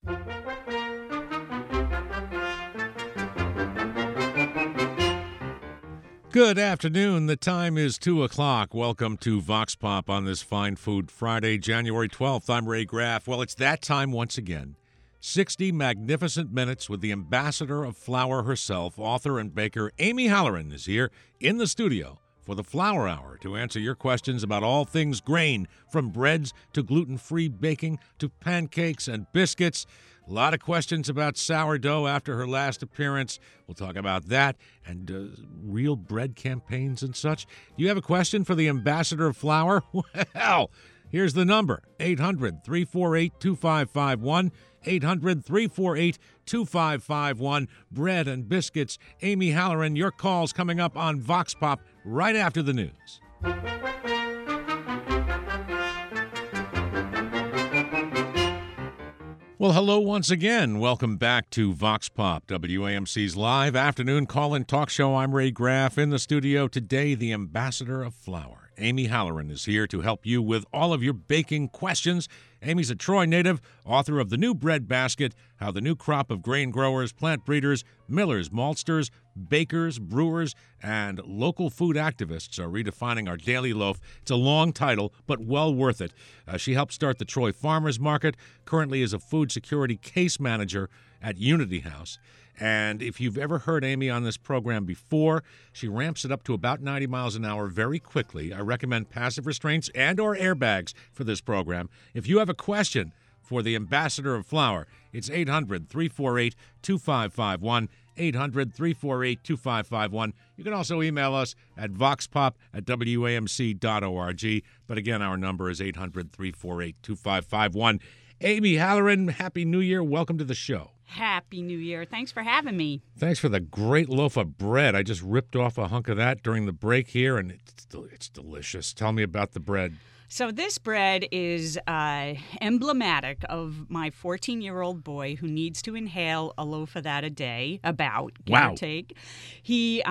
Good afternoon. The time is 2 o'clock. Welcome to Vox Pop on this Fine Food Friday, January 12th. I'm Ray Graff. Well, it's that time once again. 60 magnificent minutes with the ambassador of flour herself, author and baker Amy Halloran is here in the studio for the Flour Hour to answer your questions about all things grain, from breads to gluten-free baking to pancakes and biscuits. A lot of questions about sourdough after her last appearance. We'll talk about that and real bread campaigns and such. Do you have a question for the ambassador of flour? Well, here's the number, 800-348-2551, 800-348-2551. Bread and biscuits. Amy Halloran, your call's coming up on Vox Pop right after the news. Well, hello once again. Welcome back to Vox Pop, WAMC's live afternoon call-in talk show. I'm Ray Graff. In the studio today, the ambassador of flour, Amy Halloran, is here to help you with all of your baking questions. Amy's a Troy native, author of The New Bread Basket, How the New Crop of Grain Growers, Plant Breeders, Millers, Maltsters, Bakers, Brewers, and local food activists are redefining our daily loaf. It's a long title, but well worth it. She helped start the Troy Farmers Market, currently is a food security case manager at Unity House. And if you've ever heard Amy on this program before, she ramps it up to about 90 miles an hour very quickly. I recommend passive restraints and or airbags for this program. If you have a question for the ambassador of flour, it's 800-348-2551, 800-348-2551. You can also email us at voxpop@wamc.org. But again, our number is 800-348-2551. Amy Halloran, Happy New Year. Welcome to the show. Happy New Year. Thanks for having me. Thanks for the great loaf of bread. I just ripped off a hunk of that during the break here, and it's delicious. Tell me about the bread. So this bread is emblematic of my 14-year-old boy who needs to inhale a loaf of that a day, give or take. He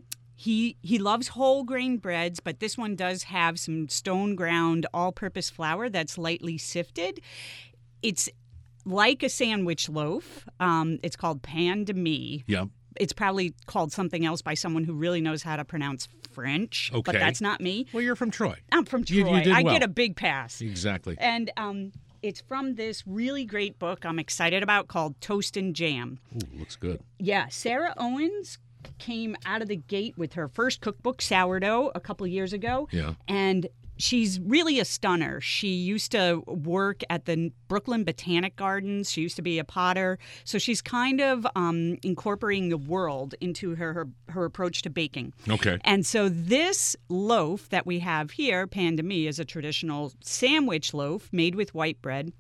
loves whole grain breads, but this one does have some stone ground all-purpose flour that's lightly sifted. It's like a sandwich loaf. It's called pain de mie. Yeah. It's probably called something else by someone who really knows how to pronounce French, okay. But that's not me. Well, you're from Troy. I'm from Troy. You did I well. get a big pass. Exactly. And it's from this really great book I'm excited about called Toast and Jam. Ooh, looks good. Yeah, Sarah Owens came out of the gate with her first cookbook, Sourdough, a couple years ago. Yeah. And she's really a stunner. She used to work at the Brooklyn Botanic Gardens. She used to be a potter. So she's kind of incorporating the world into her approach to baking. Okay. And so this loaf that we have here, pain de mie, is a traditional sandwich loaf made with white bread.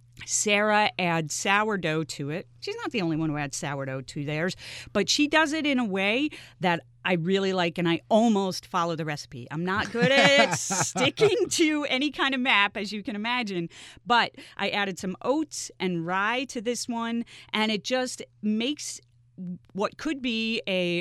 Sarah adds sourdough to it. She's not the only one who adds sourdough to theirs, but she does it in a way that I really like, and I almost follow the recipe. I'm not good at sticking to any kind of map, as you can imagine, but I added some oats and rye to this one, and it just makes what could be a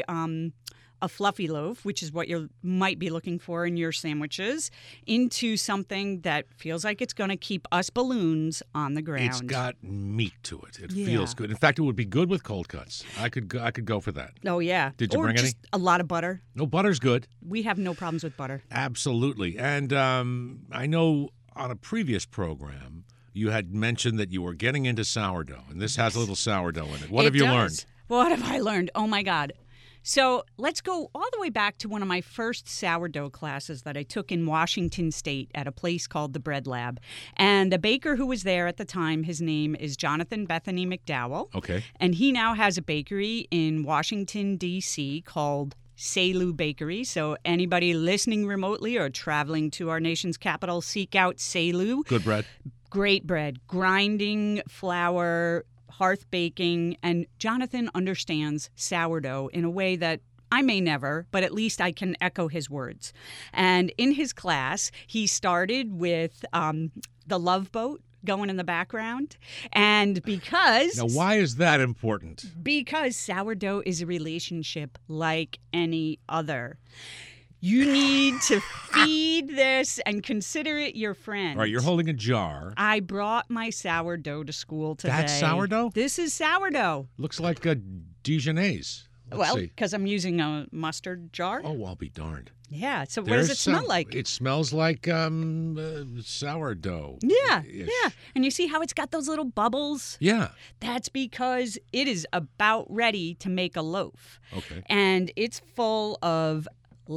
fluffy loaf, which is what you might be looking for in your sandwiches, into something that feels like it's going to keep us balloons on the ground. It's got meat to it. It feels good. In fact, it would be good with cold cuts. I could go for that. Oh, yeah. Did you bring any? Just a lot of butter. No, butter's good. We have no problems with butter. Absolutely. And I know on a previous program, you had mentioned that you were getting into sourdough, and this has a little sourdough in it. What have you learned? What have I learned? Oh, my God. So let's go all the way back to one of my first sourdough classes that I took in Washington State at a place called the Bread Lab. And the baker who was there at the time, his name is Jonathan Bethany McDowell. Okay. And he now has a bakery in Washington, D.C. called Selu Bakery. So anybody listening remotely or traveling to our nation's capital, seek out Selu. Good bread. Great bread. Grinding flour, hearth baking, and Jonathan understands sourdough in a way that I may never, but at least I can echo his words. And in his class, he started with the Love Boat going in the background. And because... Now, why is that important? Because sourdough is a relationship like any other. You need to feed this and consider it your friend. All right, you're holding a jar. I brought my sourdough to school today. That's sourdough? This is sourdough. Looks like a Dijonnaise. Let's see. Because I'm using a mustard jar. Oh, I'll be darned. Yeah. So what does it smell like? It smells like sourdough. Yeah. And you see how it's got those little bubbles? Yeah. That's because it is about ready to make a loaf. Okay. And it's full of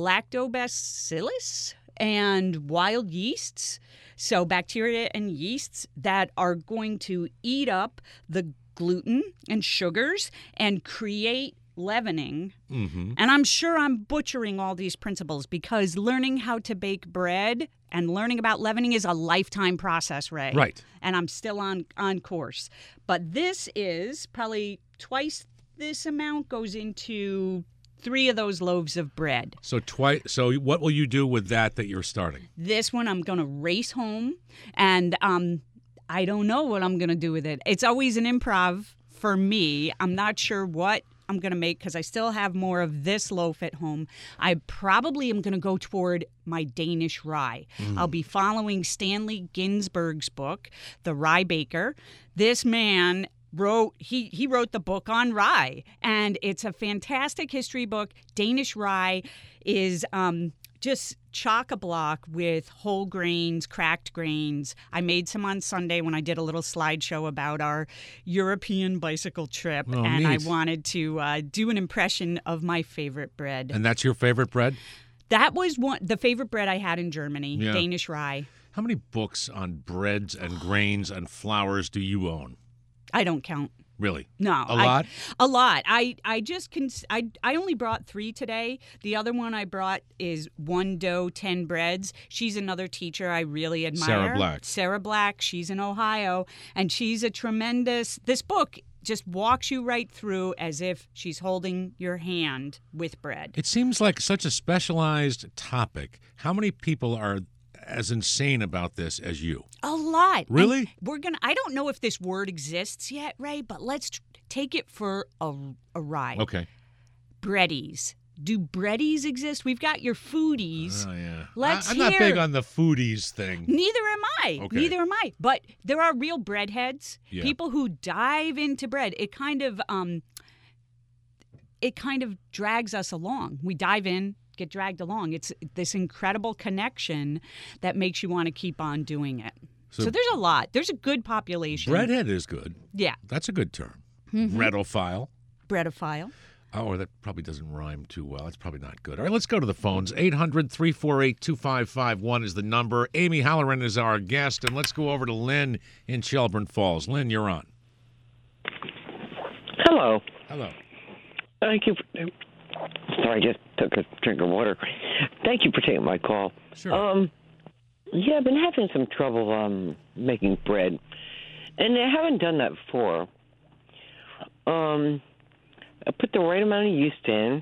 lactobacillus and wild yeasts. So bacteria and yeasts that are going to eat up the gluten and sugars and create leavening. Mm-hmm. And I'm sure I'm butchering all these principles because learning how to bake bread and learning about leavening is a lifetime process, Ray. Right. And I'm still on course. But this is probably twice this amount goes into 3 of those loaves of bread. So what will you do with that you're starting? This one I'm going to race home, and I don't know what I'm going to do with it. It's always an improv for me. I'm not sure what I'm going to make because I still have more of this loaf at home. I probably am going to go toward my Danish rye. I'll be following Stanley Ginsberg's book, The Rye Baker. This man wrote the book on rye, and it's a fantastic history book. Danish rye is just chock-a-block with whole grains, cracked grains. I made some on Sunday when I did a little slideshow about our European bicycle trip, and neat. I wanted to do an impression of my favorite bread. And that's your favorite bread? That was the favorite bread I had in Germany, Yeah. Danish rye. How many books on breads and grains and flours do you own? I don't count. Really? No. A lot? A lot. I only brought 3 today. The other one I brought is One Dough, 10 Breads. She's another teacher I really admire. Sarah Black. Sarah Black. She's in Ohio. And she's a tremendous... This book just walks you right through as if she's holding your hand with bread. It seems like such a specialized topic. How many people are as insane about this as you? A lot. Really? And I don't know if this word exists yet, Ray, but let's take it for a ride. Okay. Breadies. Do breadies exist? We've got your foodies. Oh, yeah. Let's I'm hear. not big on the foodies thing. Neither am I. Okay. Neither am I. But there are real breadheads. Yeah. People who dive into bread. It kind of drags us along. We dive in, get dragged along. It's this incredible connection that makes you want to keep on doing it. So there's a lot. There's a good population. Breadhead is good. Yeah. That's a good term. Mm-hmm. Breadophile. Breadophile. Oh, that probably doesn't rhyme too well. That's probably not good. All right, let's go to the phones. 800-348-2551 is the number. Amy Halloran is our guest, and let's go over to Lynn in Shelburne Falls. Lynn, you're on. Hello. Hello. Thank you. Sorry, I just took a drink of water. Thank you for taking my call. Sure. Yeah, I've been having some trouble making bread, and I haven't done that before. I put the right amount of yeast in,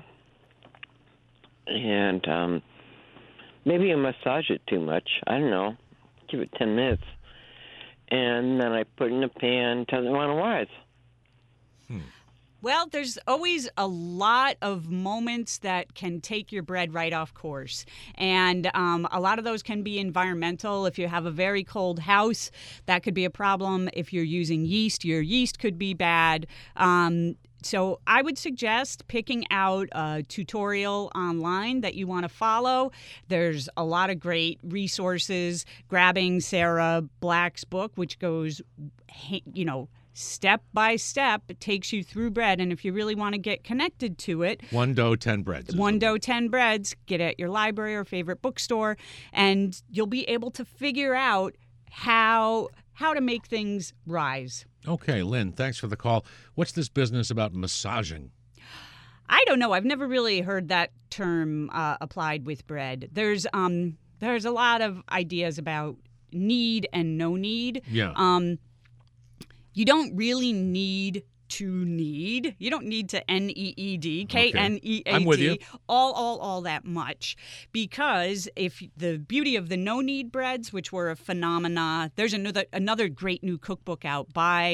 and maybe I massage it too much. I don't know. Give it 10 minutes. And then I put it in a pan, tell it on a rise. Well, there's always a lot of moments that can take your bread right off course. And a lot of those can be environmental. If you have a very cold house, that could be a problem. If you're using yeast, your yeast could be bad. So I would suggest picking out a tutorial online that you want to follow. There's a lot of great resources. Grabbing Sarah Black's book, which goes, step by step, it takes you through bread. And if you really want to get connected to it, One Dough, 10 Breads. One Dough, 10 Breads, get at your library or favorite bookstore, and you'll be able to figure out how to make things rise. Okay, Lynn, thanks for the call. What's this business about massaging? I don't know. I've never really heard that term applied with bread. There's a lot of ideas about need and no need. Yeah. You don't really need to knead. You don't need to N-E-E-D, K-N-E-A-D, I'm with you. all that much. Because if the beauty of the no-knead breads, which were a phenomena, there's another great new cookbook out by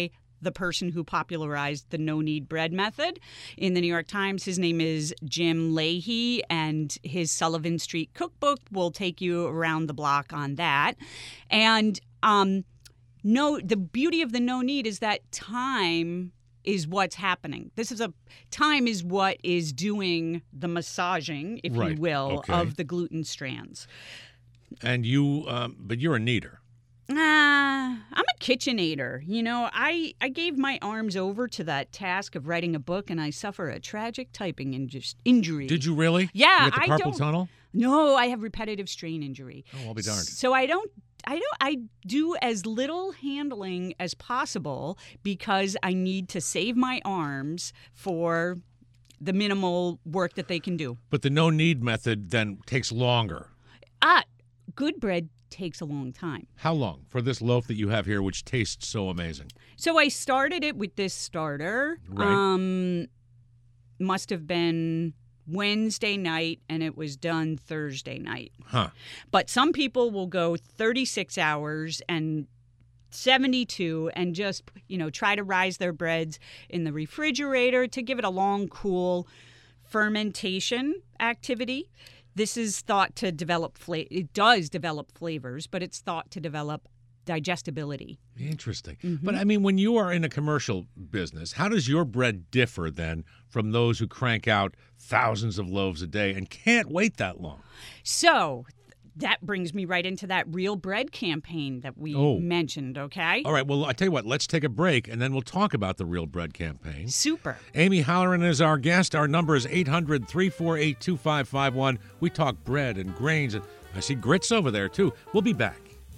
the person who popularized the no-knead bread method in the New York Times. His name is Jim Leahy, and his Sullivan Street Cookbook will take you around the block on that. And the beauty of the no-knead is that time is what's happening. Time is what is doing the massaging, if you will, of the gluten strands. And but you're a kneader. I'm a KitchenAider. I gave my arms over to that task of writing a book, and I suffer a tragic typing injury. Did you really? Yeah, you got the carpal tunnel? No, I have repetitive strain injury. Oh, I'll be darned. So I do as little handling as possible because I need to save my arms for the minimal work that they can do. But the no-knead method then takes longer. Good bread takes a long time. How long for this loaf that you have here, which tastes so amazing? So I started it with this starter. Right. Must have been Wednesday night, and it was done Thursday night. Huh. But some people will go 36 hours and 72 and just, try to rise their breads in the refrigerator to give it a long, cool fermentation activity. This is thought to develop it does develop flavors, but it's thought to develop digestibility. Interesting. Mm-hmm. But, I mean, when you are in a commercial business, how does your bread differ then from those who crank out thousands of loaves a day and can't wait that long? So that brings me right into that Real Bread campaign that we mentioned, okay? All right, well, I tell you what, let's take a break, and then we'll talk about the Real Bread campaign. Super. Amy Halloran is our guest. Our number is 800-348-2551. We talk bread and grains, and I see grits over there, too. We'll be back.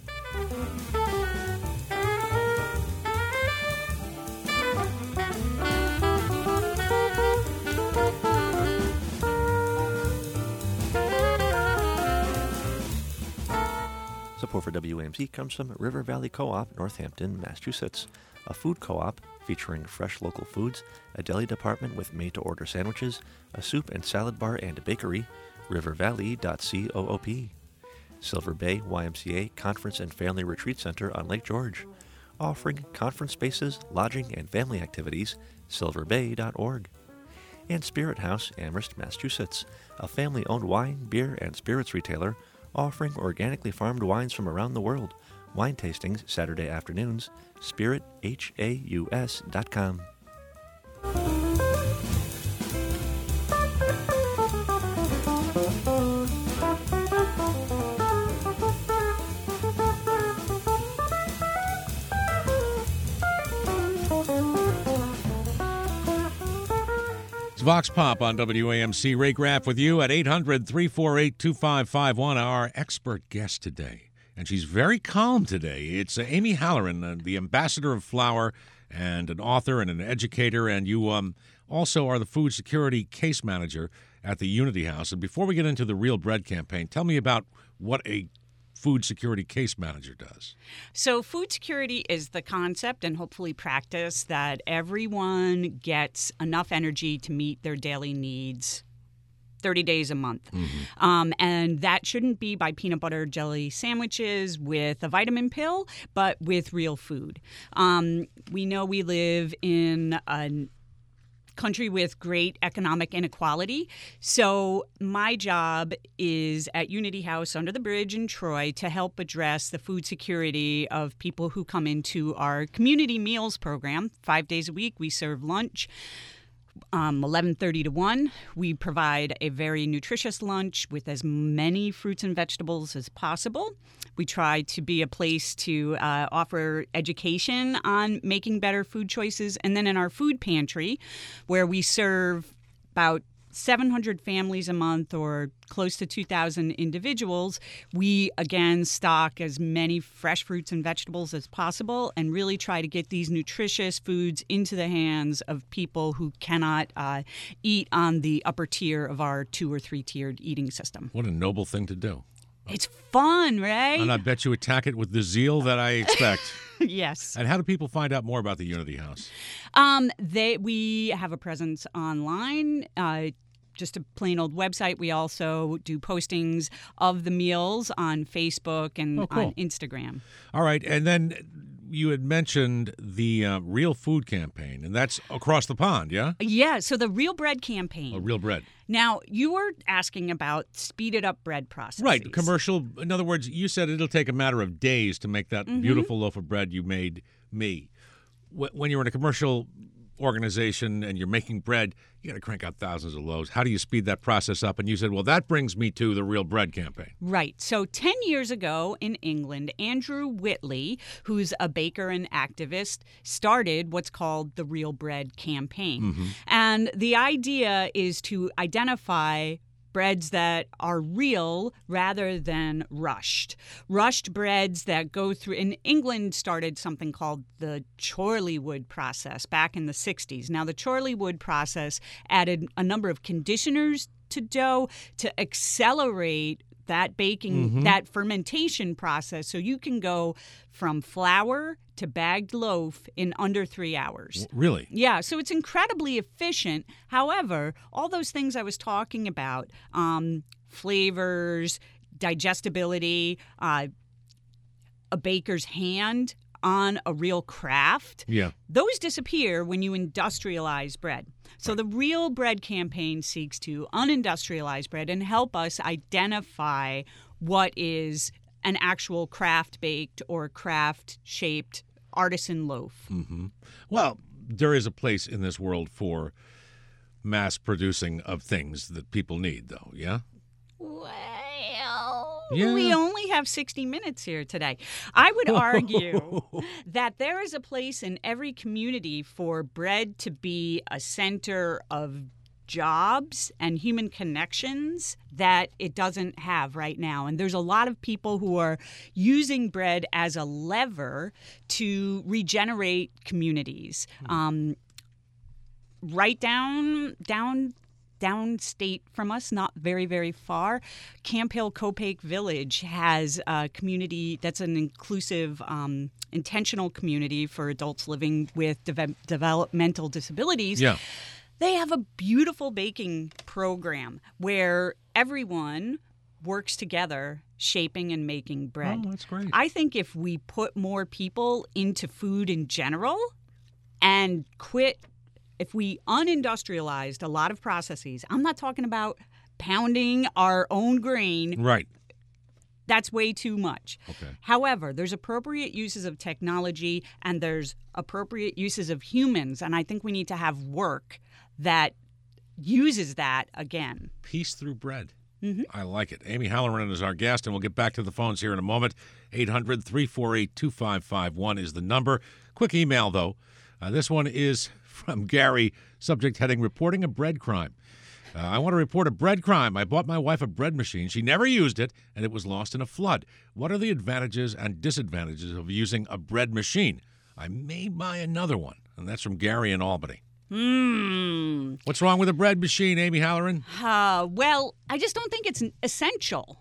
Support for WAMC comes from River Valley Co-op, Northampton, Massachusetts, a food co-op featuring fresh local foods, a deli department with made-to-order sandwiches, a soup and salad bar and a bakery, rivervalley.coop. Silver Bay YMCA Conference and Family Retreat Center on Lake George, offering conference spaces, lodging, and family activities, silverbay.org. And Spirit House, Amherst, Massachusetts, a family-owned wine, beer, and spirits retailer offering organically farmed wines from around the world. Wine tastings Saturday afternoons. SpiritHaus.com. Vox Pop on WAMC. Ray Graff with you at 800-348-2551. Our expert guest today, and she's very calm today. It's Amy Halloran, the ambassador of flour and an author and an educator, and you also are the food security case manager at the Unity House. And before we get into the Real Bread campaign, tell me about what a food security case manager does. So food security is the concept and hopefully practice that everyone gets enough energy to meet their daily needs 30 days a month. Mm-hmm. And that shouldn't be by peanut butter jelly sandwiches with a vitamin pill, but with real food. We know we live in a country with great economic inequality. So my job is at Unity House under the bridge in Troy to help address the food security of people who come into our community meals program. 5 days a week, we serve lunch. 11:30 to 1. We provide a very nutritious lunch with as many fruits and vegetables as possible. We try to be a place to offer education on making better food choices. And then in our food pantry, where we serve about 700 families a month or close to 2,000 individuals, we again stock as many fresh fruits and vegetables as possible and really try to get these nutritious foods into the hands of people who cannot eat on the upper tier of our 2 or 3 tiered eating system. What a noble thing to do. It's fun, right? And I bet you attack it with the zeal that I expect. Yes. And how do people find out more about the Unity House? We have a presence online. Just a plain old website. We also do postings of the meals on Facebook and on Instagram. All right. And then you had mentioned the Real Food Campaign, and that's across the pond, yeah? Yeah, so the Real Bread campaign. Oh, real bread. Now, you were asking about speeded up bread processes. Right, commercial. In other words, you said it'll take a matter of days to make that beautiful loaf of bread you made me. When you're in a commercial organization and you're making bread, you got to crank out thousands of loaves. How do you speed that process up? And you said, well, that brings me to the Real Bread campaign. Right. So 10 years ago in England, Andrew Whitley, who's a baker and activist, started what's called the Real Bread campaign. And the idea is to identify breads that are real rather than rushed. Rushed breads that go through, in England started something called the Chorleywood process back in the 60s. Now the Chorleywood process added a number of conditioners to dough to accelerate that baking, that fermentation process, so you can go from flour to bagged loaf in under 3 hours. Really? Yeah, so it's incredibly efficient. However, all those things I was talking about, flavors, digestibility, a baker's hand on a real craft, those disappear when you industrialize bread. So the Real Bread campaign seeks to unindustrialize bread and help us identify what is an actual craft-baked or craft-shaped artisan loaf. Well, there is a place in this world for mass producing of things that people need, though, yeah? Well, Yeah. we only have 60 minutes here today. I would argue that there is a place in every community for bread to be a center of jobs and human connections that it doesn't have right now. And there's a lot of people who are using bread as a lever to regenerate communities. Right downstate from us, not very, very far, Camp Hill Copake Village has a community that's an inclusive, intentional community for adults living with developmental disabilities. Yeah. They have a beautiful baking program where everyone works together shaping and making bread. Oh, that's great. I think if we put more people into food in general and if we unindustrialized a lot of processes, I'm not talking about pounding our own grain. Right. That's way too much. Okay. However, there's appropriate uses of technology and there's appropriate uses of humans. And I think we need to have work that uses that again. Peace through bread. I like it. Amy Halloran is our guest, and we'll get back to the phones here in a moment. 800-348-2551 is the number. Quick email, though. This one is from Gary, subject heading, reporting a bread crime. I want to report a bread crime. I bought my wife a bread machine. She never used it, and it was lost in a flood. What are the advantages and disadvantages of using a bread machine? I may buy another one. And that's from Gary in Albany. What's wrong with a bread machine, Amy Halloran? Well, I just don't think it's essential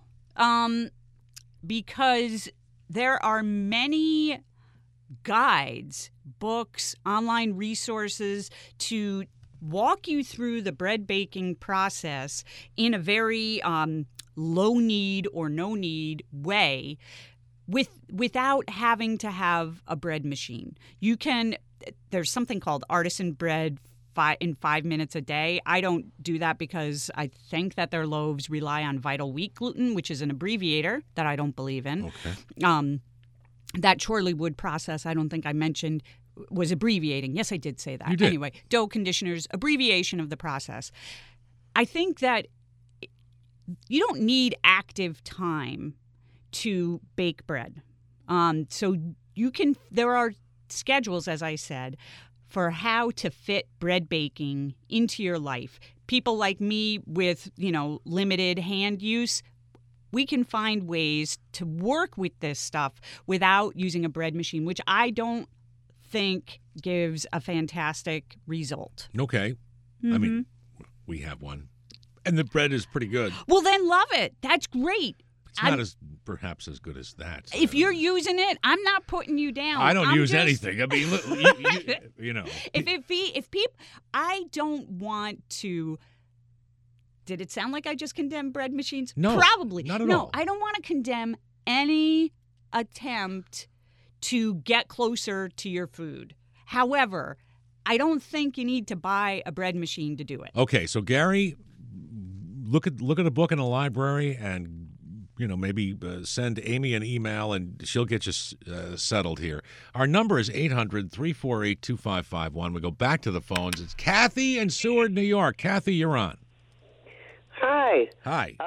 because there are many guides, books, online resources to walk you through the bread baking process in a very low need or no need way without having to have a bread machine. There's something called artisan bread in 5 minutes a day. I don't do that because I think that their loaves rely on vital wheat gluten, which is an abbreviator that I don't believe in. Okay. That Chorleywood process, I don't think I mentioned, was abbreviating. Yes, I did say that. You did. Anyway, dough conditioners, abbreviation of the process. I think that you don't need active time to bake bread. So there are schedules, as I said, for how to fit bread baking into your life. People like me with, limited hand use, we can find ways to work with this stuff without using a bread machine, which I don't think gives a fantastic result. Okay. I mean, we have one. And the bread is pretty good. Well, then love it. That's great. It's not perhaps as good as that. If you're using it, I'm not putting you down. I don't use anything. I mean, you know. If people, I don't want to. Did it sound like I just condemned bread machines? No, Probably. not at all. No, I don't want to condemn any attempt to get closer to your food. However, I don't think you need to buy a bread machine to do it. Okay, so Gary, look at a book in a library, and maybe send Amy an email, and she'll get you settled here. Our number is 800-348-2551. We go back to the phones. It's Kathy in Seward, New York. Kathy, you're on. Hi. Hi.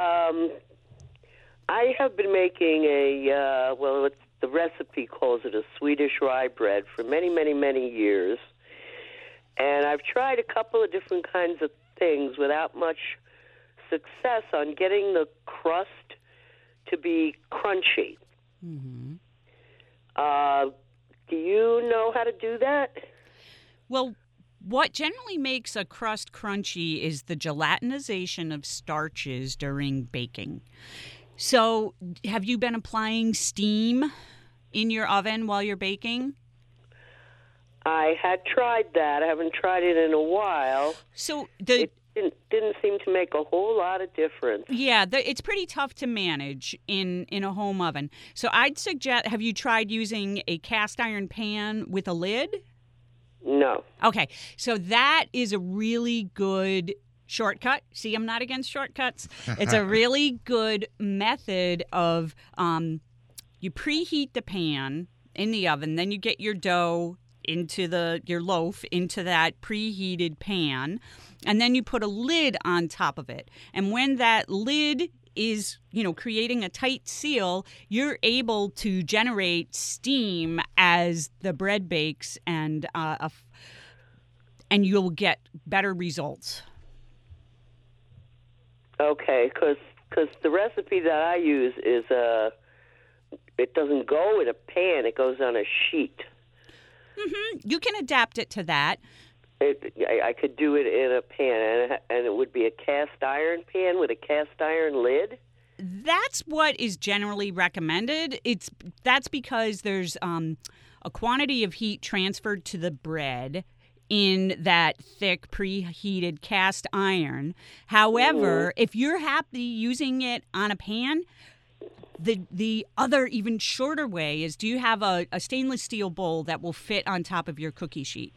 I have been making the recipe calls it a Swedish rye bread for many, many, many years. And I've tried a couple of different kinds of things without much success on getting the crust to be crunchy. Mm-hmm. Do you know how to do that? Well, what generally makes a crust crunchy is the gelatinization of starches during baking. So, have you been applying steam in your oven while you're baking? I had tried that. I haven't tried it in a while. So it didn't seem to make a whole lot of difference. Yeah, it's pretty tough to manage in a home oven. So I'd suggest, have you tried using a cast iron pan with a lid? No. Okay, so that is a really good shortcut. See, I'm not against shortcuts. It's a really good method of you preheat the pan in the oven, then you get your dough into your loaf into that preheated pan, and then you put a lid on top of it. And when that lid is, creating a tight seal, you're able to generate steam as the bread bakes, and you'll get better results. Okay, because the recipe that I use is it doesn't go in a pan; it goes on a sheet. Mm-hmm. You can adapt it to that. I could do it in a pan, and it would be a cast iron pan with a cast iron lid? That's what is generally recommended. That's because there's a quantity of heat transferred to the bread in that thick preheated cast iron. However, if you're happy using it on a pan, the other even shorter way is, do you have a stainless steel bowl that will fit on top of your cookie sheet?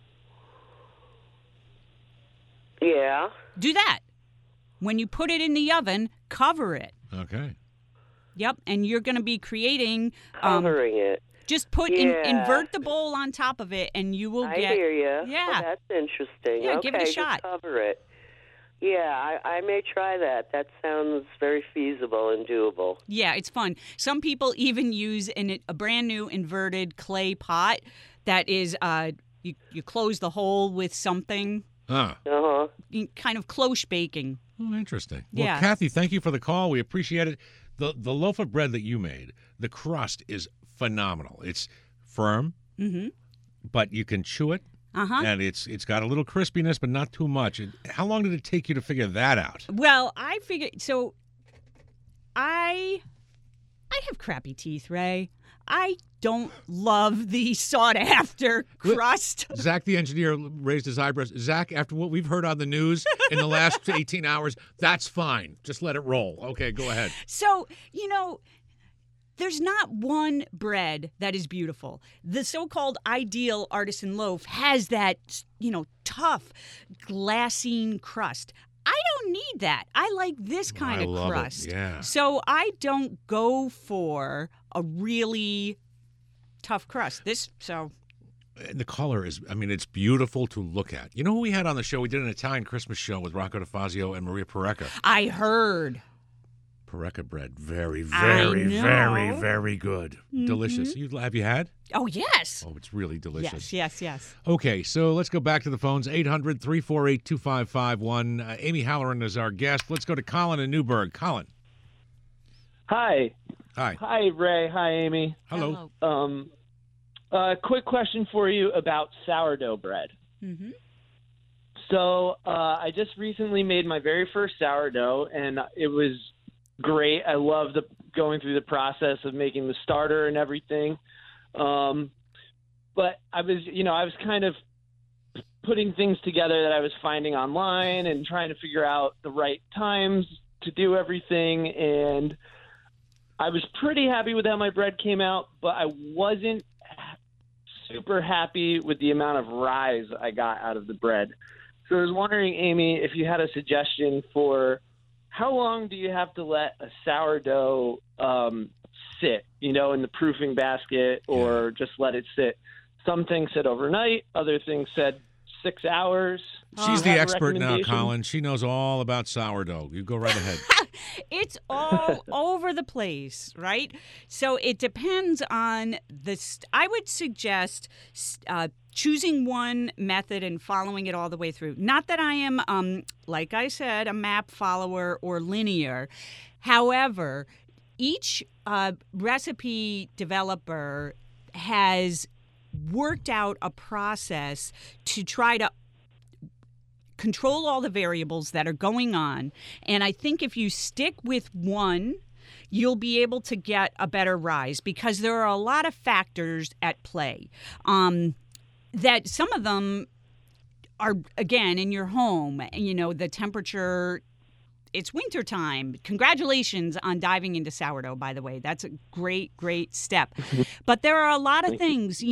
Yeah. Do that. When you put it in the oven, cover it. Okay. Yep, and you're going to be creating... Covering it. Just invert the bowl on top of it, and you will get... I hear you. Yeah. Oh, that's interesting. Yeah, okay, give it a shot. Just cover it. Yeah, I may try that. That sounds very feasible and doable. Yeah, it's fun. Some people even use a brand new inverted clay pot that is, you close the hole with something. Uh-huh. Kind of cloche baking. Oh, interesting. Yeah. Well, Kathy, thank you for the call. We appreciate it. The loaf of bread that you made, the crust is phenomenal. It's firm, but you can chew it. Uh-huh. And it's got a little crispiness, but not too much. How long did it take you to figure that out? Well, I figured, so I have crappy teeth, Ray. I don't love the sought-after crust. Zach, the engineer, raised his eyebrows. Zach, after what we've heard on the news in the last 18 hours, that's fine. Just let it roll. Okay, go ahead. So, there's not one bread that is beautiful. The so-called ideal artisan loaf has that, tough, glassine crust. I don't need that. I like this kind of crust. It. Yeah. So I don't go for a really tough crust. And the color is, it's beautiful to look at. You know who we had on the show? We did an Italian Christmas show with Rocco DeFazio and Maria Parecca. I heard. Parecca bread. Very, very, very, very good. Mm-hmm. Delicious. Have you had? Oh, yes. Oh, it's really delicious. Yes. Okay, so let's go back to the phones. 800-348-2551. Amy Halloran is our guest. Let's go to Colin in Newburgh. Colin. Hi. Hi, Ray. Hi, Amy. Hello. Quick question for you about sourdough bread. Mm-hmm. So I just recently made my very first sourdough, and it was great. I loved going through the process of making the starter and everything. But I was kind of putting things together that I was finding online and trying to figure out the right times to do everything. And I was pretty happy with how my bread came out, but I wasn't super happy with the amount of rise I got out of the bread. So I was wondering, Amy, if you had a suggestion for how long do you have to let a sourdough sit, in the proofing basket, or just let it sit? Some things said overnight, other things said 6 hours. She's the expert now, Colin. She knows all about sourdough. You go right ahead. It's all over the place, right? So it depends on I would suggest choosing one method and following it all the way through. Not that I am, like I said, a map follower or linear. However, each recipe developer has worked out a process to try to control all the variables that are going on. And I think if you stick with one, you'll be able to get a better rise, because there are a lot of factors at play. That some of them are, again, in your home, the temperature. It's wintertime. Congratulations on diving into sourdough, by the way. That's a great, great step. But there are a lot of things.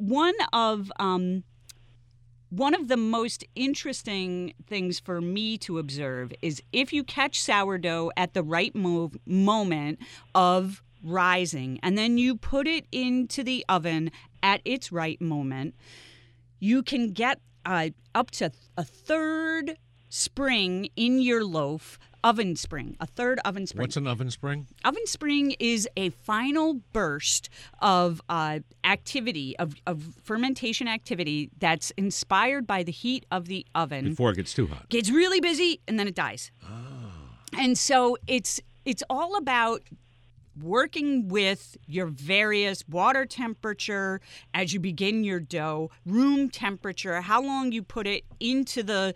One of the most interesting things for me to observe is if you catch sourdough at the right moment of rising, and then you put it into the oven at its right moment, you can get up to a third spring in your loaf. Oven spring, a third oven spring. What's an oven spring? Oven spring is a final burst of activity, of fermentation activity that's inspired by the heat of the oven. Before it gets too hot. Gets really busy, and then it dies. Oh. And so it's all about working with your various water temperature as you begin your dough, room temperature, how long you put it into the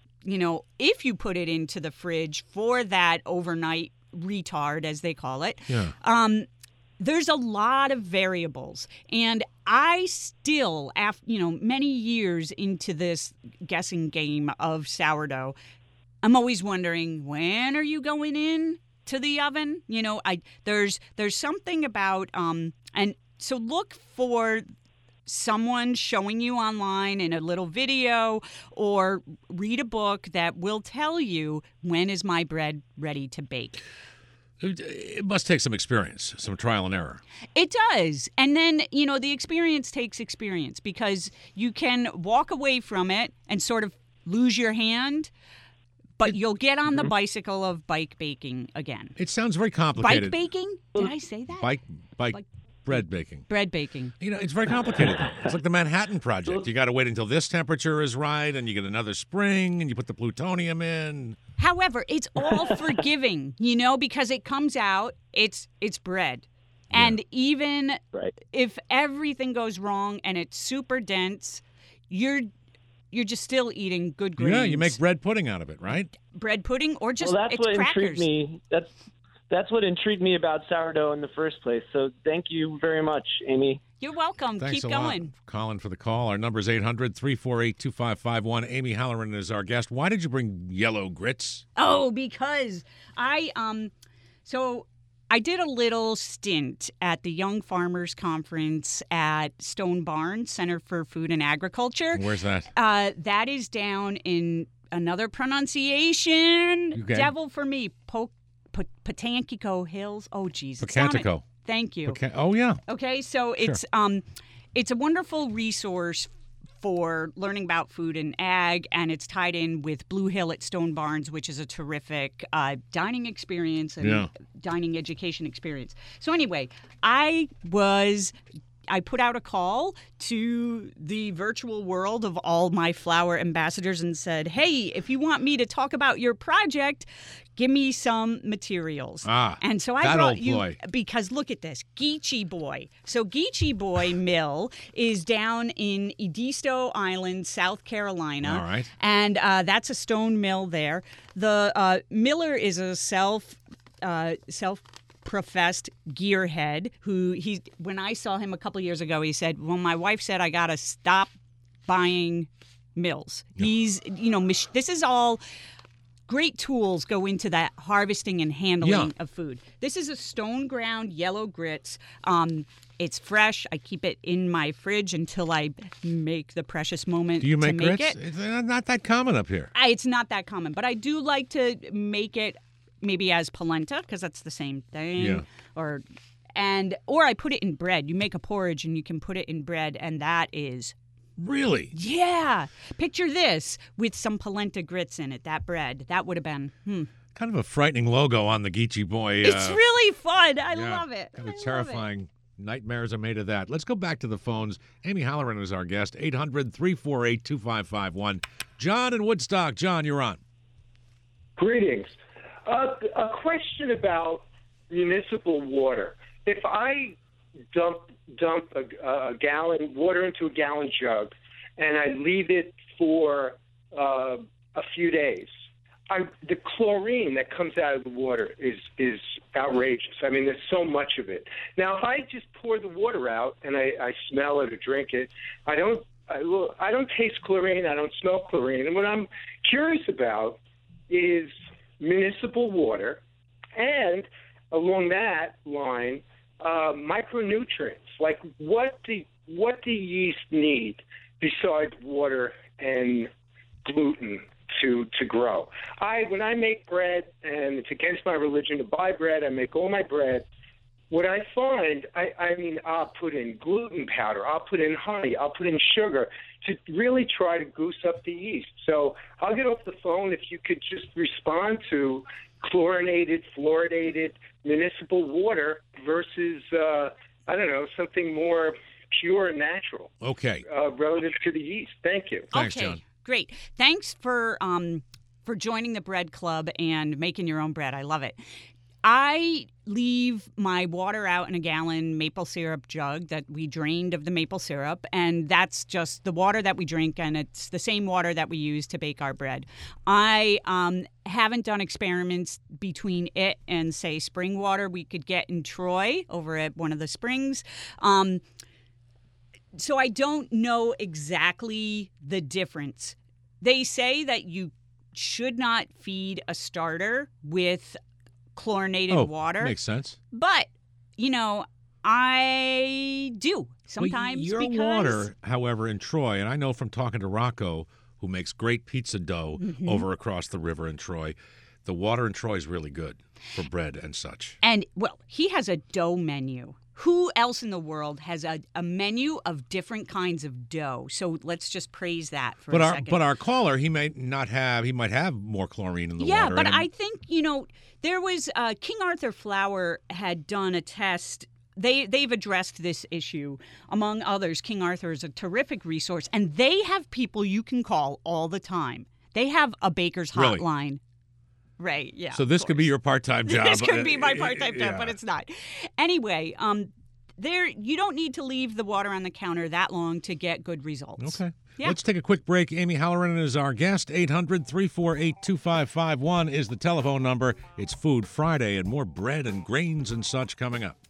if you put it into the fridge for that overnight retard, as they call it, there's a lot of variables. And I still, after many years into this guessing game of sourdough, I'm always wondering, when are you going in to the oven? There's something about and so look for someone showing you online in a little video, or read a book that will tell you, when is my bread ready to bake. It must take some experience, some trial and error. It does. And then, the experience takes experience, because you can walk away from it and sort of lose your hand, but you'll get on the bicycle of bike baking again. It sounds very complicated. Bike baking? Did I say that? Bike. Bread baking. Bread baking. It's very complicated, though. It's like the Manhattan Project. You got to wait until this temperature is right, and you get another spring, and you put the plutonium in. However, it's all forgiving, because it comes out, it's bread. And even if everything goes wrong and it's super dense, you're just still eating good grains. Yeah, you make bread pudding out of it, right? Bread pudding, or just that's it's what crackers. Intrigued me. That's what intrigued me about sourdough in the first place. So thank you very much, Amy. You're welcome. Thanks Keep a going. lot, Colin, for the call. Our number is 800-348-2551. Amy Halloran is our guest. Why did you bring yellow grits? Oh, because I did a little stint at the Young Farmers Conference at Stone Barns Center for Food and Agriculture. Where's that? That is down in another pronunciation. Okay. Devil for me. Potanquico Hills. Oh, geez. Pocantico. Thank you. Oh, yeah. Okay, so it's a wonderful resource for learning about food and ag, and it's tied in with Blue Hill at Stone Barns, which is a terrific dining experience and dining education experience. So anyway, I put out a call to the virtual world of all my flour ambassadors and said, hey, if you want me to talk about your project, give me some materials. And so I brought you, because look at this, Geechee Boy. So Geechee Boy Mill is down in Edisto Island, South Carolina. All right. And that's a stone mill there. The miller is a self-professed gearhead who when I saw him a couple years ago, he said, well, my wife said I got to stop buying mills. He's, this is all great tools go into that harvesting and handling Yeah. of food. This is a stone ground yellow grits. It's fresh. I keep it in my fridge until I make the precious moment Do you make to make grits? it. It's not that common up here. It's not that common, but I do like to make it maybe as polenta because that's the same thing. Yeah. Or I put it in bread. You make a porridge and you can put it in bread, and that is Really? yeah. Picture this with some polenta grits in it. That bread that would have been. Kind of a frightening logo on the Geechee Boy. It's really fun. I yeah, love it. Kind I of love terrifying. Nightmares are made of that. Let's go back to the phones. Amy Halloran is our guest. 800-348-2551. John in Woodstock. John, you're on. Greetings. A question about municipal water. If I dump a gallon water into a gallon jug and I leave it for a few days, the chlorine that comes out of the water is outrageous. I mean, there's so much of it. Now, if I just pour the water out and I smell it or drink it, I don't taste chlorine. I don't smell chlorine. And what I'm curious about is municipal water, and along that line, micronutrients. Like what do yeast need besides water and gluten to grow? When I make bread, and it's against my religion to buy bread, I make all my bread. What I find, I'll put in gluten powder, I'll put in honey, I'll put in sugar to really try to goose up the yeast. So I'll get off the phone if you could just respond to chlorinated, fluoridated municipal water versus, something more pure and natural. Okay. Relative to the yeast. Thank you. Thanks, okay, John. Great. Thanks for joining the bread club and making your own bread. I love it. I leave my water out in a gallon maple syrup jug that we drained of the maple syrup, and that's just the water that we drink, and it's the same water that we use to bake our bread. I haven't done experiments between it and, say, spring water we could get in Troy over at one of the springs. So I don't know exactly the difference. They say that you should not feed a starter with chlorinated water. Makes sense. But, I do sometimes your because water, however, in Troy, and I know from talking to Rocco, who makes great pizza dough over across the river in Troy, the water in Troy is really good for bread and such. And, well, he has a dough menu. Who else in the world has a menu of different kinds of dough? So let's just praise that for a second. But our caller, he might have more chlorine in the water. Yeah, but I think, there was King Arthur Flour had done a test. They've addressed this issue. Among others, King Arthur is a terrific resource, and they have people you can call all the time. They have a baker's hotline. Right, yeah. So this could be your part-time job. This could be my part-time job, yeah. but it's not. Anyway, you don't need to leave the water on the counter that long to get good results. Okay. Yeah. Let's take a quick break. Amy Halloran is our guest. 800-348-2551 is the telephone number. It's Food Friday, and more bread and grains and such coming up.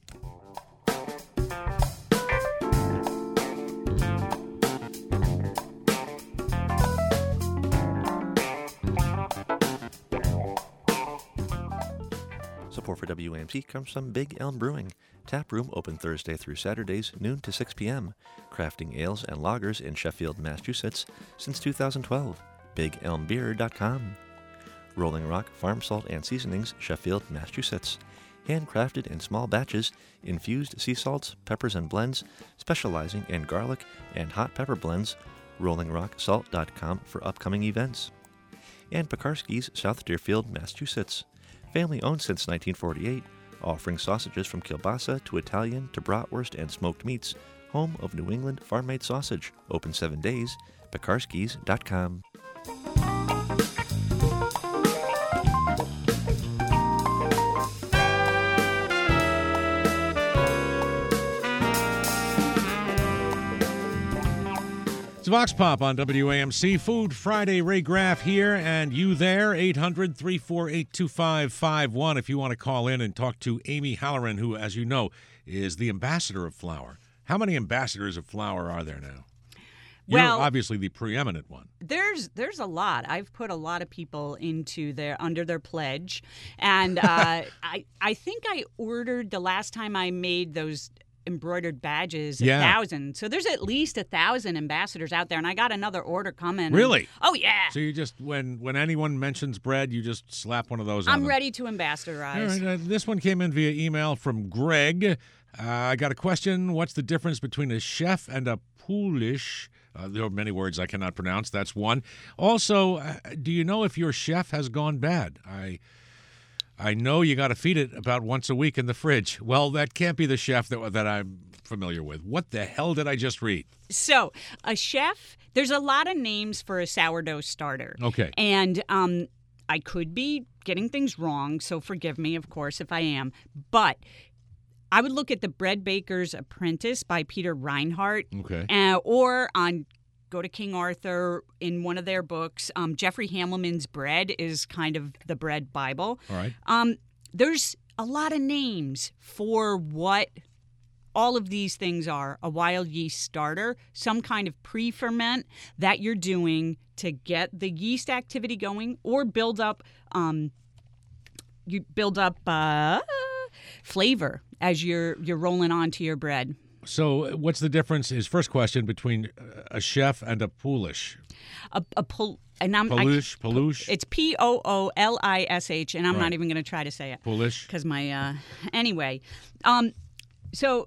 Support for WAMC comes from Big Elm Brewing. Tap room open Thursday through Saturdays, noon to 6 p.m. Crafting ales and lagers in Sheffield, Massachusetts since 2012. BigElmBeer.com. Rolling Rock Farm Salt and Seasonings, Sheffield, Massachusetts. Handcrafted in small batches, infused sea salts, peppers, and blends, specializing in garlic and hot pepper blends. RollingRockSalt.com for upcoming events. And Pekarski's, South Deerfield, Massachusetts. Family owned since 1948, offering sausages from kielbasa to Italian to bratwurst and smoked meats. Home of New England farm-made sausage. Open 7 days. Pekarskis.com. It's Vox Pop on WAMC. Food Friday. Ray Graff here, and you there. 800-348-2551 if you want to call in and talk to Amy Halloran, who, as you know, is the ambassador of flour. How many ambassadors of flour are there now? You're Well, obviously the preeminent one. There's a lot. I've put a lot of people under their pledge, and I think I ordered the last time I made those embroidered badges 1,000. So there's at least 1,000 ambassadors out there, and I got another order coming. Really? Oh yeah. So you just when anyone mentions bread, you just slap one of those on I'm them. ready to ambassadorize. All right, this one came in via email from Greg. I got a question. What's the difference between a chef and a poulish? There are many words I cannot pronounce. That's one. Also, do you know if your chef has gone bad? I know you got to feed it about once a week in the fridge. Well, that can't be the chef that I'm familiar with. What the hell did I just read? So, a chef, there's a lot of names for a sourdough starter. Okay. And I could be getting things wrong, so forgive me, of course, if I am. But I would look at The Bread Baker's Apprentice by Peter Reinhardt. Okay. Or go to King Arthur in one of their books. Jeffrey Hamelman's Bread is kind of the bread Bible. All right. There's a lot of names for what all of these things are. A wild yeast starter, some kind of pre-ferment that you're doing to get the yeast activity going, or build up flavor as you're rolling onto your bread. So what's the difference, his first question, between a chef and a poulish? Poulish? It's Poolish, and I'm Right. not even going to try to say it. Poulish? Because anyway. So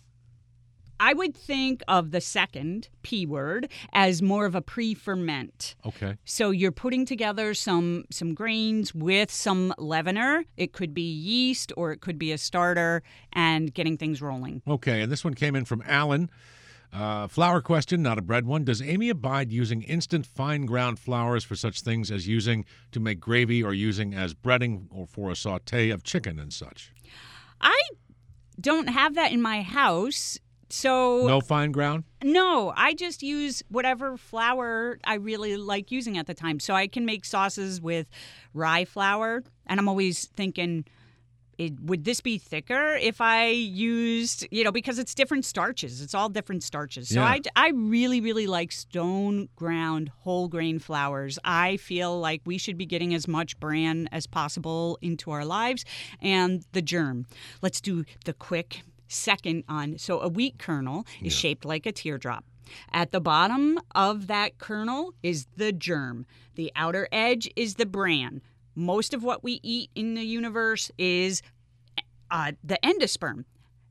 I would think of the second P word as more of a pre-ferment. Okay. So you're putting together some grains with some leavener. It could be yeast or it could be a starter, and getting things rolling. Okay, and this one came in from Alan. Flour question, not a bread one. Does Amy abide using instant fine ground flours for such things as using to make gravy or using as breading or for a saute of chicken and such? I don't have that in my house. So No fine ground? No, I just use whatever flour I really like using at the time. So I can make sauces with rye flour, and I'm always thinking, would this be thicker if I used, because it's different starches. It's all different starches. So Yeah. I really, really like stone ground whole grain flours. I feel like we should be getting as much bran as possible into our lives, and the germ. Let's do the quick second on. So a wheat kernel is shaped like a teardrop. At the bottom of that kernel is the germ. The outer edge is the bran. Most of what we eat in the universe is the endosperm.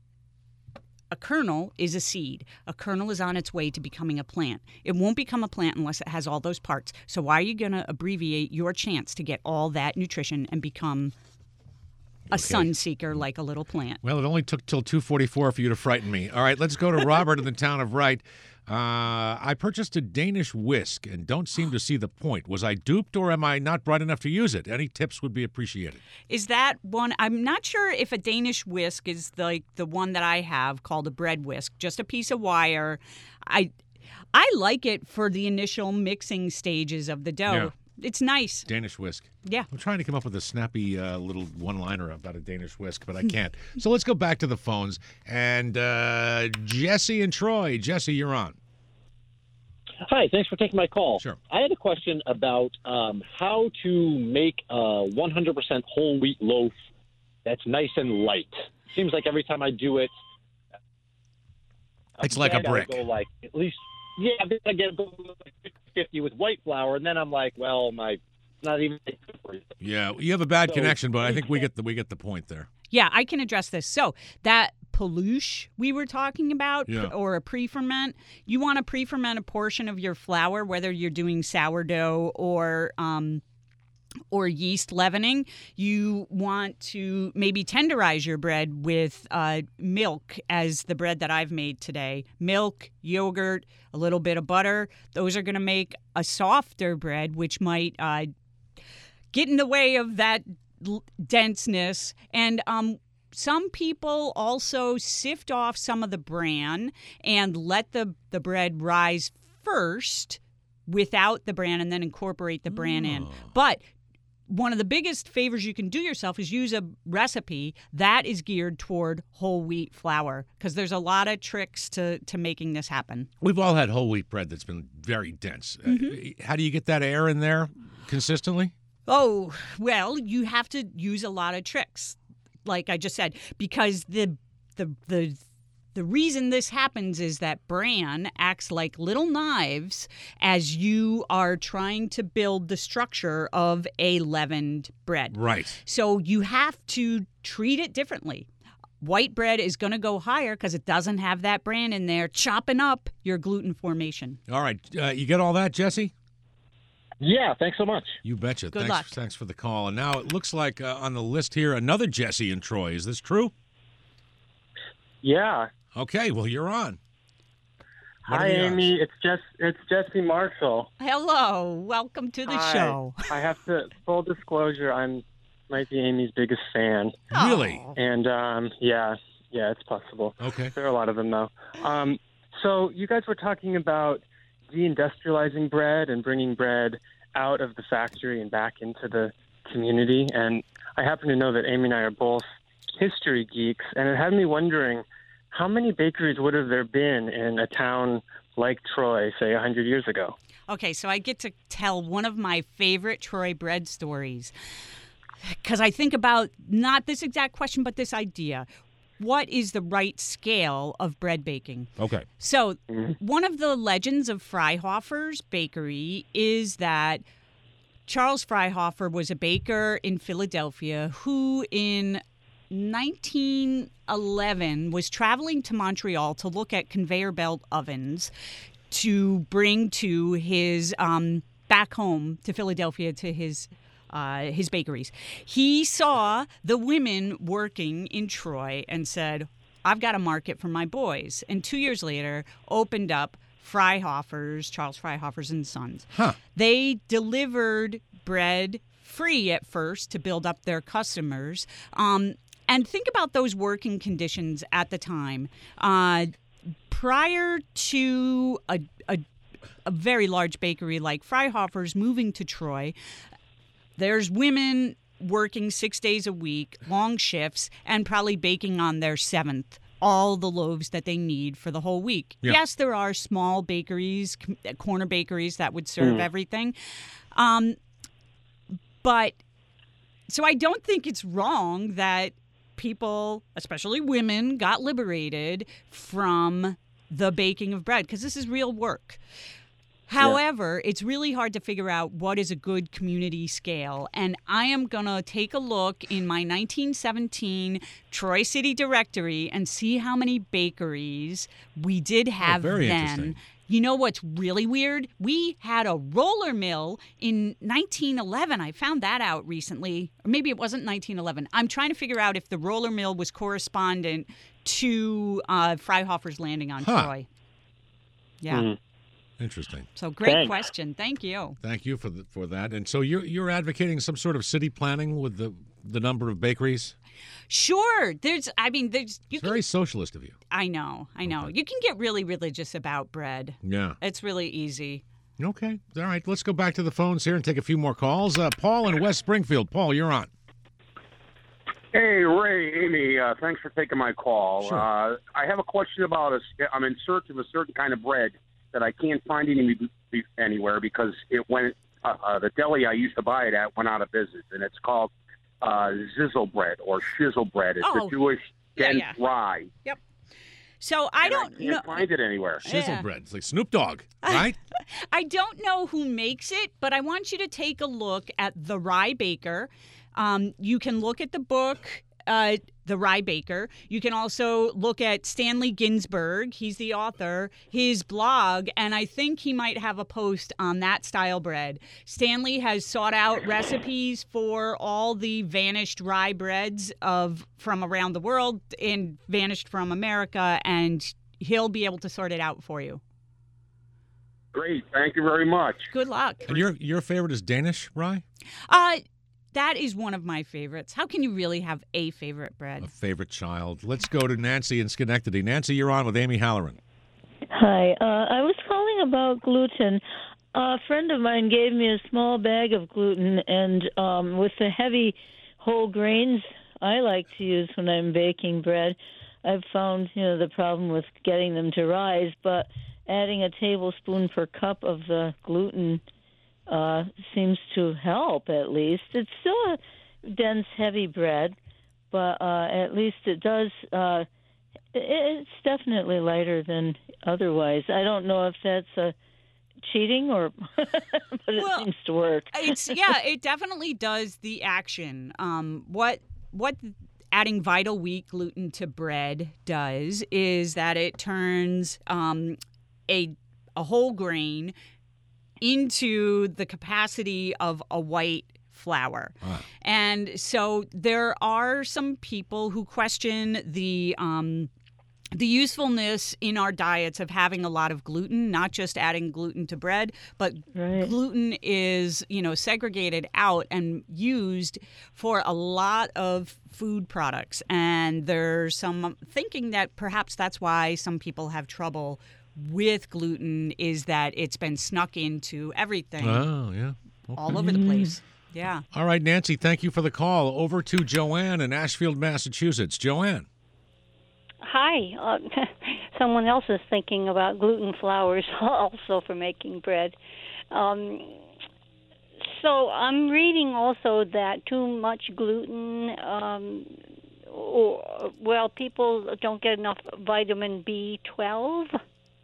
A kernel is a seed. A kernel is on its way to becoming a plant. It won't become a plant unless it has all those parts. So why are you going to abbreviate your chance to get all that nutrition and become a sun seeker like a little plant? Well, it only took till 2:44 for you to frighten me. All right, let's go to Robert in the town of Wright. I purchased a Danish whisk and don't seem to see the point. Was I duped or am I not bright enough to use it? Any tips would be appreciated. Is that one? I'm not sure if a Danish whisk is like the one that I have called a bread whisk, just a piece of wire. I like it for the initial mixing stages of the dough. Yeah. It's nice. Danish whisk. Yeah. I'm trying to come up with a snappy little one-liner about a Danish whisk, but I can't. So let's go back to the phones. And Jesse and Troy. Jesse, you're on. Hi, thanks for taking my call. Sure. I had a question about how to make a 100% whole wheat loaf that's nice and light. Seems like every time I do it, It's like a brick. I go like at least, then I get go like 50 with white flour, and then I'm like, well, my not even. Yeah, you have a bad So- connection, but I think we get the point there. Yeah, I can address this. So that poulish we were talking about, Yeah. or a pre-ferment, you want to pre-ferment a portion of your flour, whether you're doing sourdough or yeast leavening. You want to maybe tenderize your bread with milk, as the bread that I've made today. Milk, yogurt, a little bit of butter. Those are going to make a softer bread, which might get in the way of that denseness. And some people also sift off some of the bran and let the bread rise first without the bran and then incorporate the bran in. But one of the biggest favors you can do yourself is use a recipe that is geared toward whole wheat flour, because there's a lot of tricks to making this happen. We've all had whole wheat bread that's been very dense. How do you get that air in there consistently? Oh, well, you have to use a lot of tricks, like I just said, because the reason this happens is that bran acts like little knives as you are trying to build the structure of a leavened bread. Right. So you have to treat it differently. White bread is going to go higher because it doesn't have that bran in there chopping up your gluten formation. All right. You get all that, Jesse? Yeah, thanks so much. You betcha. Good luck. Thanks for the call. And now it looks like on the list here, another Jesse in Troy. Is this true? Yeah. Okay, well, you're on. What Hi, are the odds? Amy. It's Jesse Marshall. Hello. Welcome to the Hi. show. I have to full disclosure. I might be Amy's biggest fan, Really? and yeah, it's possible. Okay. There are a lot of them though. So you guys were talking about deindustrializing bread and bringing bread out of the factory and back into the community. And I happen to know that Amy and I are both history geeks, and it had me wondering, how many bakeries would have there been in a town like Troy, say, 100 years ago? Okay, so I get to tell one of my favorite Troy bread stories, because I think about not this exact question, but this idea. What is the right scale of bread baking? Okay. So one of the legends of Freihofer's Bakery is that Charles Freihofer was a baker in Philadelphia who in 1911 was traveling to Montreal to look at conveyor belt ovens to bring to his back home to Philadelphia to his bakeries. He saw the women working in Troy and said, I've got a market for my boys. And 2 years later, opened up Charles Freihofer's and Sons. Huh. They delivered bread free at first to build up their customers. And think about those working conditions at the time. Prior to a very large bakery like Freihofer's moving to Troy, there's women working 6 days a week, long shifts, and probably baking on their seventh all the loaves that they need for the whole week. Yeah. Yes, there are small bakeries, corner bakeries that would serve everything. But so I don't think it's wrong that people, especially women, got liberated from the baking of bread, because this is real work. However, it's really hard to figure out what is a good community scale. And I am going to take a look in my 1917 Troy City directory and see how many bakeries we did have very then. interesting. You know what's really weird? We had a roller mill in 1911. I found that out recently. Or maybe it wasn't 1911. I'm trying to figure out if the roller mill was correspondent to Freihofer's landing on Troy. Yeah. Interesting. So great Thanks. question. Thank you. Thank you for that. And so you're advocating some sort of city planning with the number of bakeries? Sure. You It's can, very socialist of you. I know. You can get really religious about bread. Yeah. It's really easy. Okay. All right. Let's go back to the phones here and take a few more calls. Paul in West Springfield. Paul, you're on. Hey, Ray, Amy, thanks for taking my call. Sure. I have a question about I'm in search of a certain kind of bread that I can't find anywhere because it went. The deli I used to buy it at went out of business, and it's called zizzle bread or shizzle bread. It's a Jewish dense rye. Yep. So I don't know. Can't find it anywhere. Shizzle bread. It's like Snoop Dogg, right? I don't know who makes it, but I want you to take a look at The Rye Baker. You can look at the book, The Rye Baker. You can also look at Stanley Ginsberg. He's the author, his blog, and I think he might have a post on that style bread. Stanley has sought out recipes for all the vanished rye breads from around the world and vanished from America, and he'll be able to sort it out for you. Great. Thank you very much. Good luck. And your favorite is Danish rye? That is one of my favorites. How can you really have a favorite bread? A favorite child. Let's go to Nancy in Schenectady. Nancy, you're on with Amy Halloran. Hi. I was calling about gluten. A friend of mine gave me a small bag of gluten, and with the heavy whole grains I like to use when I'm baking bread, I've found, the problem with getting them to rise, but adding a tablespoon per cup of the gluten seems to help, at least. It's still a dense, heavy bread, but at least it does, it's definitely lighter than otherwise. I don't know if that's cheating or but it seems to work. It definitely does the action. What adding Vital Wheat gluten to bread does is that it turns a whole grain into the capacity of a white flour. Wow. And so there are some people who question the usefulness in our diets of having a lot of gluten, not just adding gluten to bread, but gluten is, segregated out and used for a lot of food products. And there's some thinking that perhaps that's why some people have trouble with gluten, is that it's been snuck into everything. Oh, yeah. Okay. All over the place. Yeah. All right, Nancy, thank you for the call. Over to Joanne in Ashfield, Massachusetts. Joanne. Hi. Someone else is thinking about gluten flours also for making bread. So I'm reading also that too much gluten, people don't get enough vitamin B12.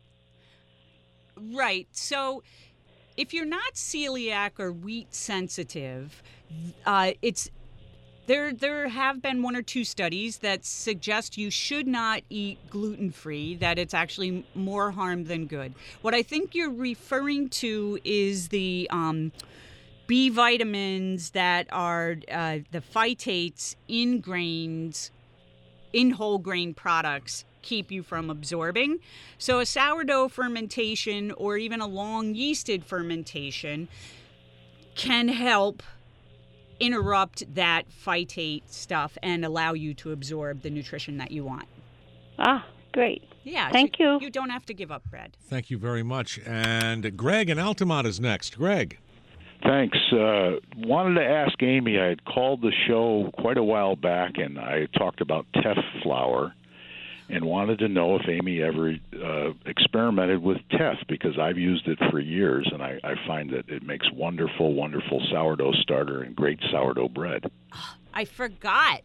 Right. So if you're not celiac or wheat sensitive, There have been one or two studies that suggest you should not eat gluten-free, that it's actually more harm than good. What I think you're referring to is the B vitamins that are the phytates in grains, in whole grain products, keep you from absorbing. So a sourdough fermentation or even a long yeasted fermentation can help interrupt that phytate stuff and allow you to absorb the nutrition that you want. Ah, great. Yeah. Thank you. You don't have to give up bread. Thank you very much. And Greg in Altamont is next. Greg. Thanks. Wanted to ask Amy, I had called the show quite a while back, and I talked about teff flour, and wanted to know if Amy ever experimented with teff, because I've used it for years, and I find that it makes wonderful, wonderful sourdough starter and great sourdough bread. I forgot.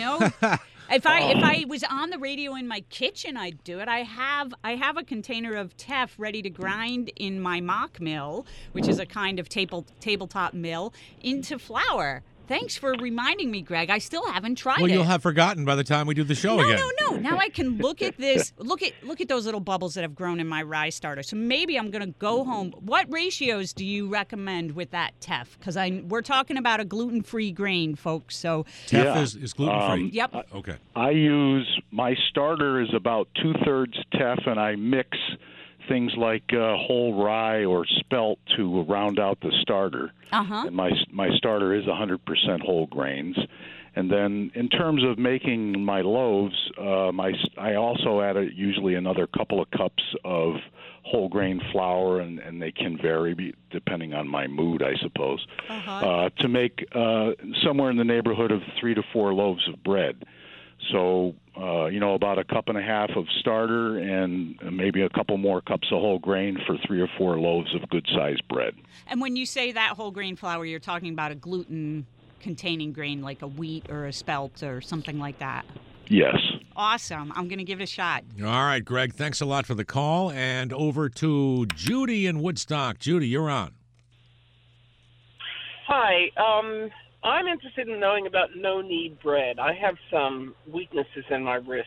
If I was on the radio in my kitchen, I'd do it. I have a container of teff ready to grind in my mock mill, which is a kind of tabletop mill, into flour. Thanks for reminding me, Greg. I still haven't tried it. Well, you'll have forgotten by the time we do the show again. No. Now I can look at this. Look at those little bubbles that have grown in my rye starter. So maybe I'm going to go home. What ratios do you recommend with that teff? Because we're talking about a gluten-free grain, folks. So teff is gluten-free. Yep. Okay. I use, my starter is about 2/3 teff, and I mix things like whole rye or spelt to round out the starter. Uh-huh. And my starter is 100% whole grains. And then in terms of making my loaves, I also add usually another couple of cups of whole grain flour, and they can vary depending on my mood, I suppose, to make somewhere in the neighborhood of 3 to 4 loaves of bread. So, about a cup and a half of starter and maybe a couple more cups of whole grain for 3 or 4 loaves of good-sized bread. And when you say that whole grain flour, you're talking about a gluten-containing grain like a wheat or a spelt or something like that? Yes. Awesome. I'm going to give it a shot. All right, Greg, thanks a lot for the call. And over to Judy in Woodstock. Judy, you're on. Hi. I'm interested in knowing about no-knead bread. I have some weaknesses in my wrists.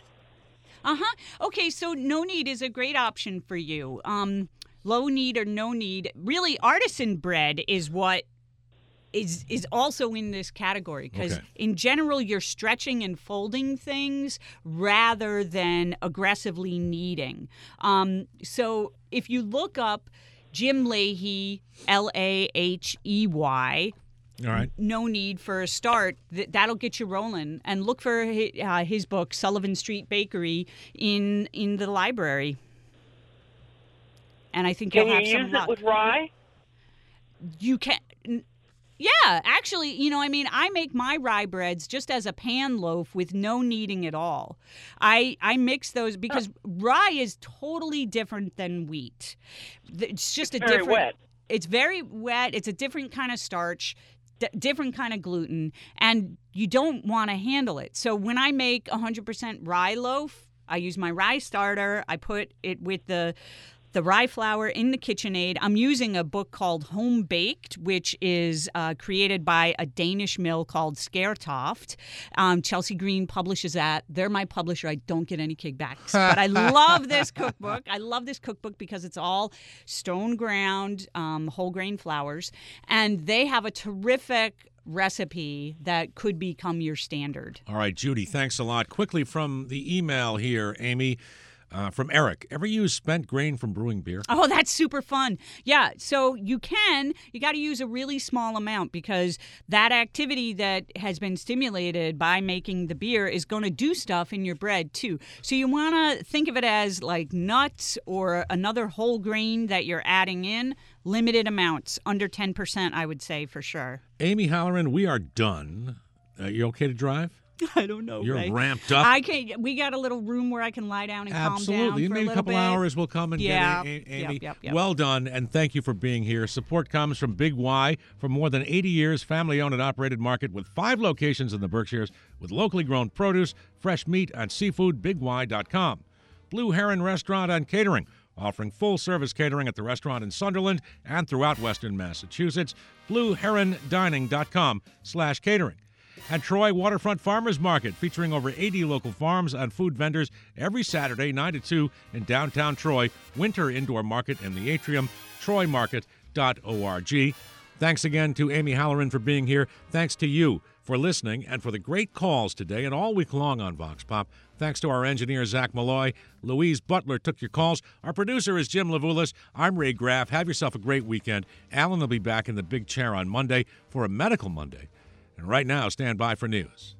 Okay, so no-knead is a great option for you. Low-knead or no-knead, really artisan bread is what is also in this category, because in general you're stretching and folding things rather than aggressively kneading. So if you look up Jim Lahey, Lahey, all right. No Need for a Start, that'll get you rolling. And look for his book, Sullivan Street Bakery, in the library. and I think Can you'll you have some use luck. it with rye? You can. Yeah, actually, I make my rye breads just as a pan loaf with no kneading at all. I mix those because rye is totally different than wheat. It's just Very wet. It's very wet. It's a different kind of starch, different kind of gluten, and you don't want to handle it. So when I make 100% rye loaf, I use my rye starter. I put it with the rye flour in the KitchenAid. I'm using a book called Home Baked, which is created by a Danish mill called Skartoft. Chelsea Green publishes that. They're my publisher. I don't get any kickbacks. But I love this cookbook. I love this cookbook because it's all stone ground, whole grain flours. And they have a terrific recipe that could become your standard. All right, Judy, thanks a lot. Quickly from the email here, Amy, from Eric. Ever use spent grain from brewing beer? Oh, that's super fun. Yeah, so you got to use a really small amount because that activity that has been stimulated by making the beer is going to do stuff in your bread too. So you want to think of it as like nuts or another whole grain that you're adding in. Limited amounts, under 10%, I would say for sure. Amy Halloran, we are done. You okay to drive? I don't know. You're Ray. ramped up. We got a little room where I can lie down and calm down Absolutely. for Maybe a a little couple bit. hours we'll come and get Amy. Yep. Well done, and thank you for being here. Support comes from Big Y. For more than 80 years, family-owned and operated market with 5 locations in the Berkshires with locally grown produce, fresh meat, and seafood. BigY.com. Blue Heron Restaurant and Catering, offering full-service catering at the restaurant in Sunderland and throughout Western Massachusetts. BlueHeronDining.com/catering. And Troy Waterfront Farmers Market, featuring over 80 local farms and food vendors every Saturday, 9 to 2 in downtown Troy. Winter indoor market in the atrium, troymarket.org. Thanks again to Amy Halloran for being here. Thanks to you for listening and for the great calls today and all week long on Vox Pop. Thanks to our engineer, Zach Malloy. Louise Butler took your calls. Our producer is Jim Levulis. I'm Ray Graff. Have yourself a great weekend. Alan will be back in the big chair on Monday for a Medical Monday. And right now, stand by for news.